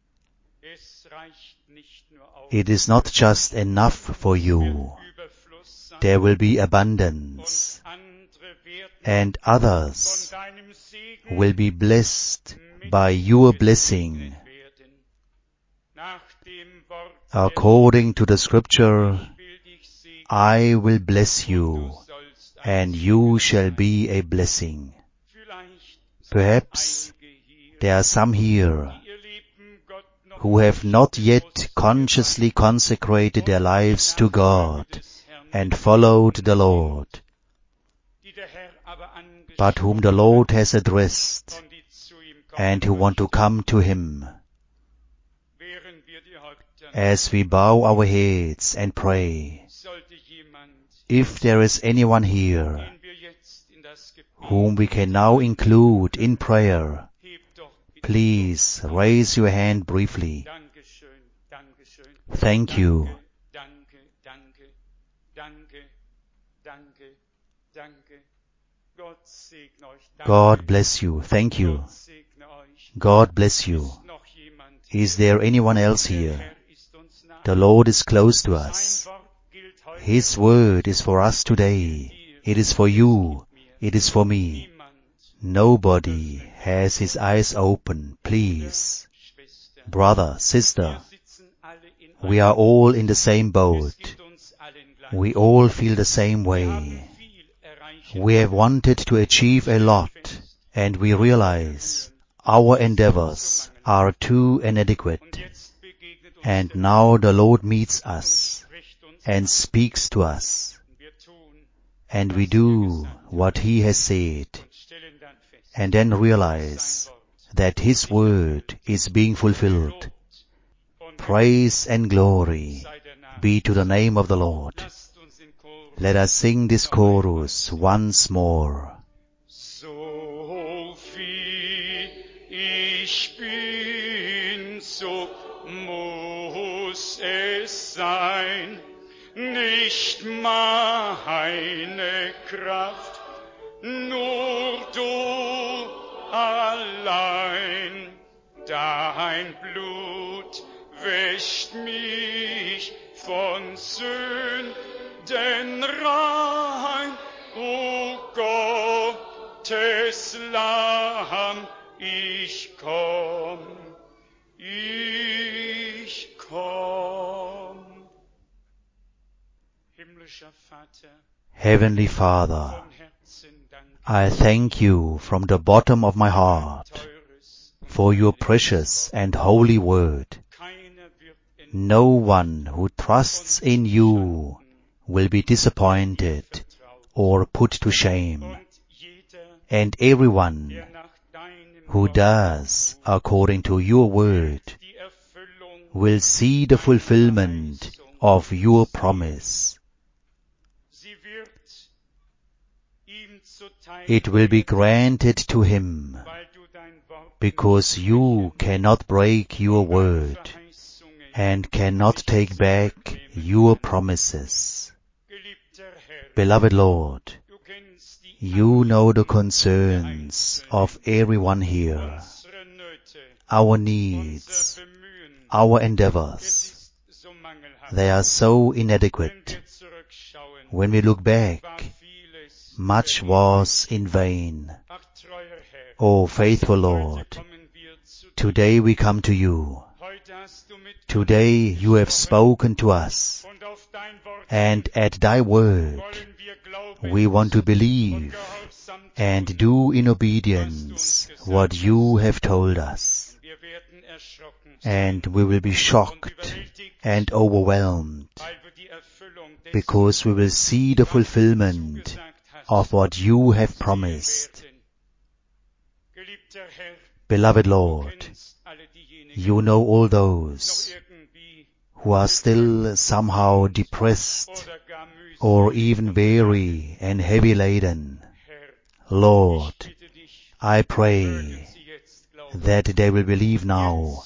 Es reicht nicht nur aus, It is not just enough for wird you. Überfluss sein There will be und abundance, andere werden and von others deinem Segen will be blessed by your blessing. gesegnet werden. Nach dem Wort According to the scripture, ich will dich segnen, I will bless du you, sollst ein and Segen you shall sein. be a blessing. Vielleicht sind Perhaps einige hier, there are some here die ihr Leben Gott noch who have nicht not yet bewusst consciously consecrated their lives to God Nachfolge des Herrn and followed the Lord, die der Herr aber but whom the Lord has addressed und die zu ihm and who want to come to Him. während wir die Häupter As we bow our heads and pray, sollte jemand, if there is anyone here den wir jetzt in das Gebet whom we can now include in prayer, hebt doch bitte please raise your hand briefly. Dankeschön, Dankeschön. Thank you. Danke, danke, danke, danke, danke. Gott segne euch. Danke. God bless you. Thank you. Gott segne euch. God bless you. Ist noch jemand? Is there anyone else Der here? Herr ist uns nah. The Lord is close to Sein us. Wort gilt heute His word is for us today. It is for you. It is for me. niemand. Nobody has his eyes open. Please, Schwester, brother, wir sister, sitzen alle in we are all in the same Es boat. geht uns allen gleich. We all feel the same Wir haben way. viel erreichen We have wanted to achieve a lot, and we realize our endeavors are too und inadequate. jetzt begegnet uns And der now the Lord meets us spricht uns and speaks to us, an. Wir tun and we do what He has said, und stellen dann fest, and then realize sein Wort that His word is being fulfilled. lobt und Praise and glory sei der Name. be to the name of the Lord. Lasst uns in Chor Let us sing this chorus once more. so viel ich bin, so muss es sein, nicht meine Kraft, nur du allein. Dein Blut wäscht mich von Sünden rein, o Gottes Lamm, ich komm. Himmlischer Vater, Heavenly Father, von Herzen danke I thank you from the bottom of my heart teures und for your heiliges precious Wort. and holy word. Keiner wird No one who trusts in you will be disappointed vertraut. or put to shame, Und jeder, and everyone der nach deinem who Wort does according to your word die Erfüllung will see the fulfillment of your promise. sie wird ihm zuteil It will be werden, granted to him, weil du dein Wort because you cannot break your word Verheißungen, and cannot take back your promises. geliebter Herr, Beloved Lord, du kennst die you know the concerns of everyone here, unsere Nöte, our unser needs, Bemühen. our Es endeavors. ist so mangelhaft. They are so Wenn inadequate. wir zurückschauen, When we look back, war vieles much vergeblich. was in vain. Ach, treuer Herr, O faithful heute Lord, kommen wir zu dir. today we come to you. Heute hast du mit Today you have spoken to us, und auf dein Wort and at thy word wollen wir glauben we want to und believe gehorsam and tun. do in obedience what you have told us. Wir werden erschrocken And sein we will be und shocked überwältigt, and overwhelmed weil du die Erfüllung dessen, because we will see the was du fulfillment zugesagt of what you have promised. Beloved Lord, you know all those who are still somehow depressed or even weary and heavy laden. Lord, I pray that they will believe now,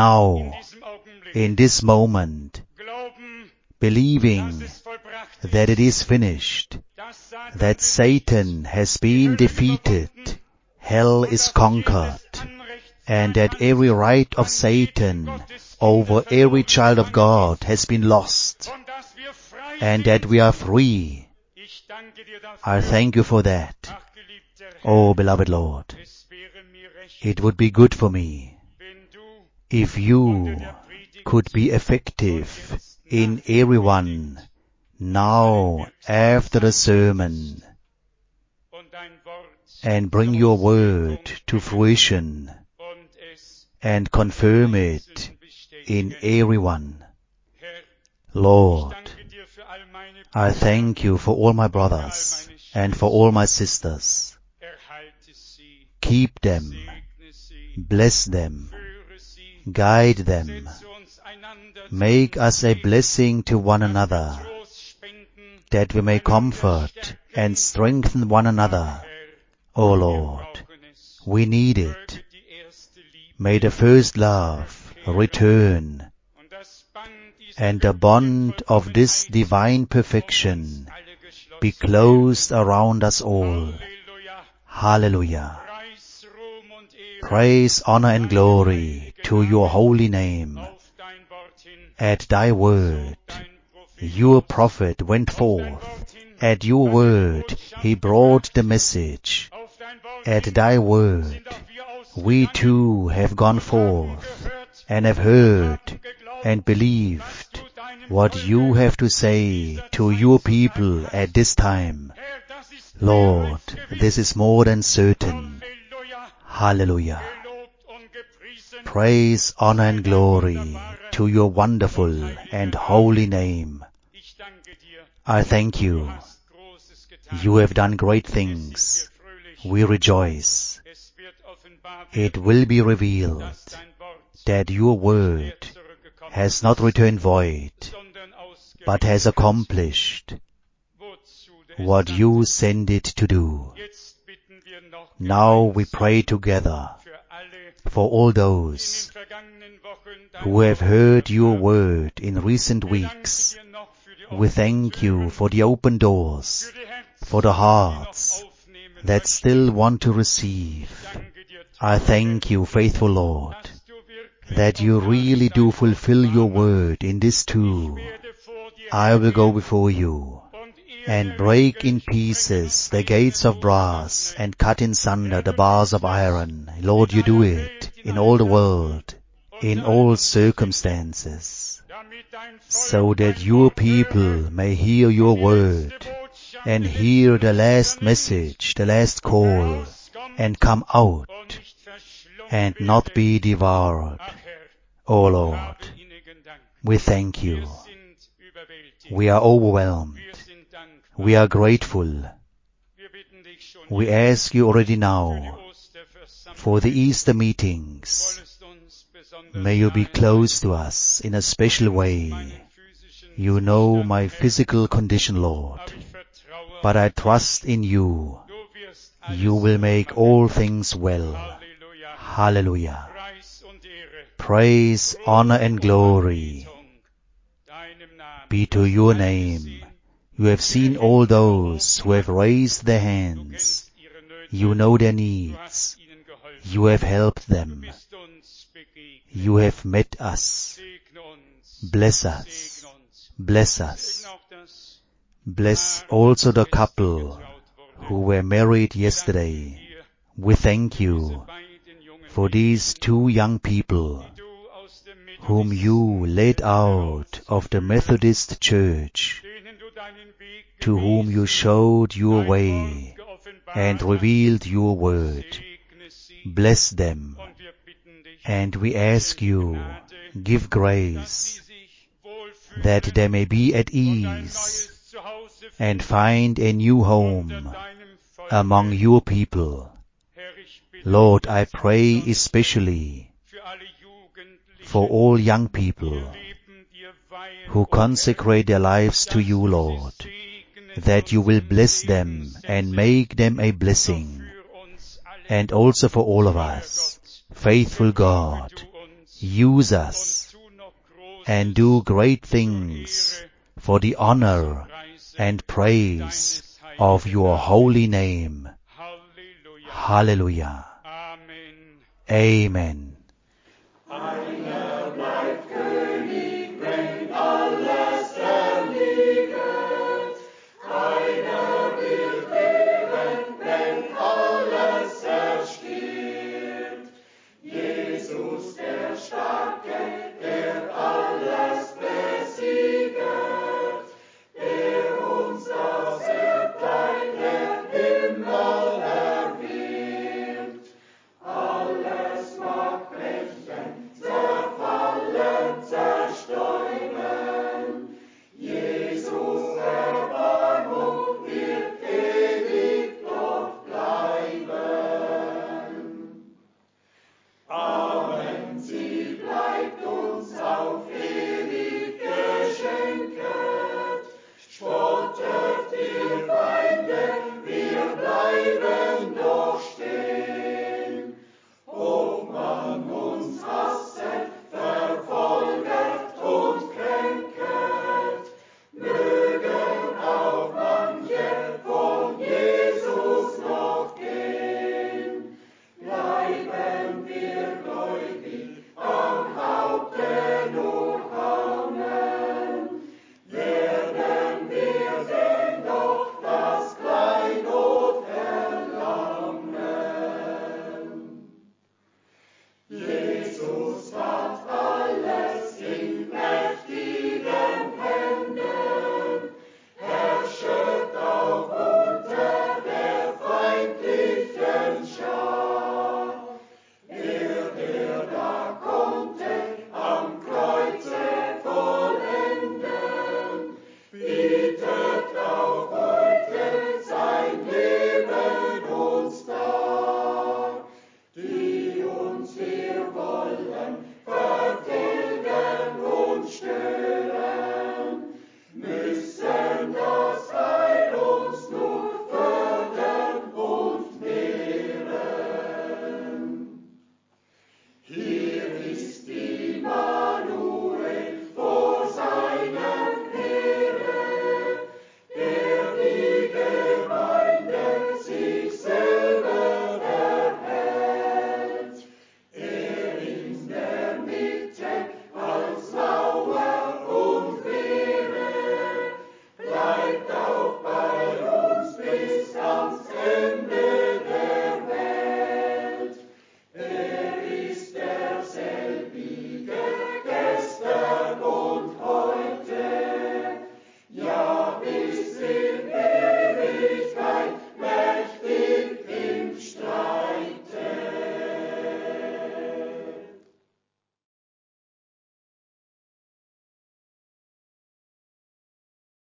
in this moment, believing that it is finished, that Satan has been defeated, hell is conquered, and that every right of Satan over every child of God has been lost, and that we are free. I thank you for that. Oh, beloved Lord, it would be good for me if you could be effective in everyone now after the sermon and bring your word to fruition and confirm it in everyone. Lord, I thank you for all my brothers and for all my sisters. Keep them, bless them, guide them, make us a blessing to one another, that we may comfort and strengthen one another. O Lord, we need it. May the first love return, and the bond of this divine perfection be closed around us all. Hallelujah. Praise, honor, and glory to your holy name. At thy word, your prophet went forth. At your word, he brought the message. At thy word, we too have gone forth and have heard and believed what you have to say to your people at this time. Lord, this is more than certain. Hallelujah. Praise, honor, and glory to your wonderful and holy name. I thank you. You have done great things. We rejoice. It will be revealed that your word has not returned void, but has accomplished what you sent it to do. Now we pray together for all those who have heard your word in recent weeks. We thank you for the open doors, for the hearts that still want to receive. I thank you, faithful Lord, that you really do fulfill your word in this too. I will go before you and break in pieces the gates of brass and cut in sunder the bars of iron. Lord, you do it in all the world, in all circumstances, so that your people may hear your word and hear the last message, the last call, and come out and not be devoured. O Lord, we thank you. We are overwhelmed. We are grateful. We ask you already now for the Easter meetings. May you be close to us in a special way. You know my physical condition, Lord, but I trust in you. You will make all things well. Hallelujah. Praise, honor, and glory be to your name. You have seen all those who have raised their hands. You know their needs. You have helped them. You have met us. Bless us. Bless us. Bless also the couple who were married yesterday. We thank you for these two young people whom you led out of the Methodist Church, to whom you showed your way and revealed your word. Bless them, and we ask you, give grace that they may be at ease and find a new home among your people. Lord, I pray especially for all young people who consecrate their lives to you, Lord, that you will bless them and make them a blessing. And also for all of us, faithful God, use us and do great things for the honor and praise of your holy name. Hallelujah. Amen. Einer bleibt König, wenn alles erliegt. Einer wird leben, wenn alles erstirbt. Jesus der Starke, der alles besieget, der uns das Erdteil Himmel erwirbt. Alles mag brechen, zerfallen, zerstäuben. Jesus Erbarmung wird ewig dort bleiben. Amen, sie bleibt uns auf ewig geschenket. Spottet ihr Feinde, wir bleiben doch stehen. Ob man uns hasset, verfolget und kränket, mögen auch manche von Jesus noch gehen. Bleiben wir gläubig, am Haupte nur hangen, werden wir denn doch das Kleinod erlangen. Jesus